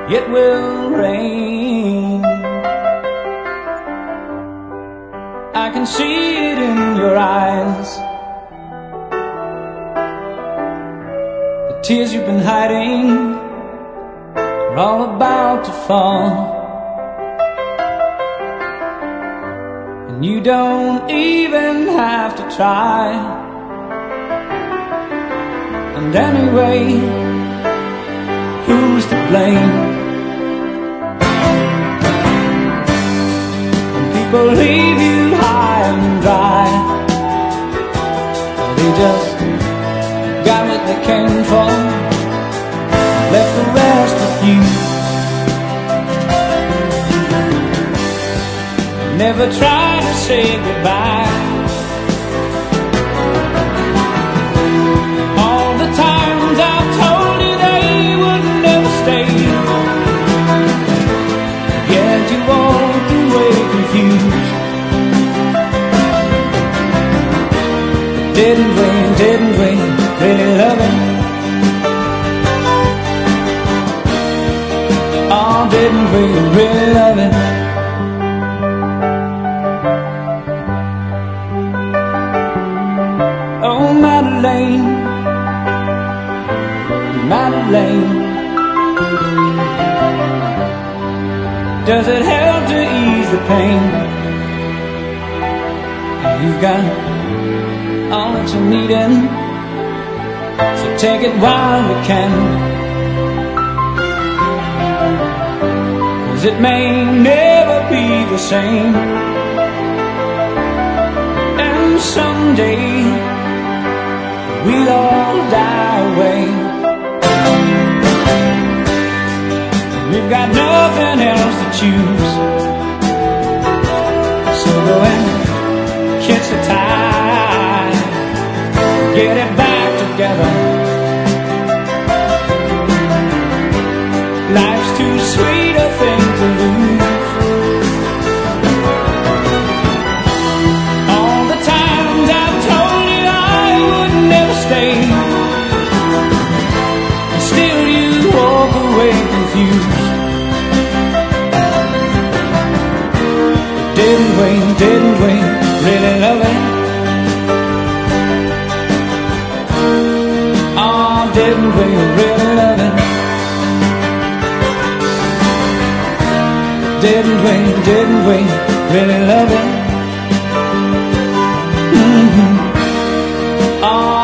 it will rain. I can see it in your eyes, the tears you've been hiding are all about to fall. And you don't even have to try. And anyway, who's to blame? When people leave you high and dry, they just got what they came for, left the rest with you. Never try to say goodbye. All the times I've told you they would never stay, yet you walked away confused. Didn't we really love it? Oh, didn't we really love it? Oh, Madeleine, Madeleine, does it help to ease the pain? You've got all that you're needing, so take it while we can, 'cause it may never be the same. And someday we'll all die away. We've got nothing else to choose, so go and catch the tide, get it back together. Life's too sweet a thing to lose. All the times I've told you I would never stay, and still you walk away confused. Didn't we really love it? Oh, didn't we really love it? Didn't we really love it? Oh,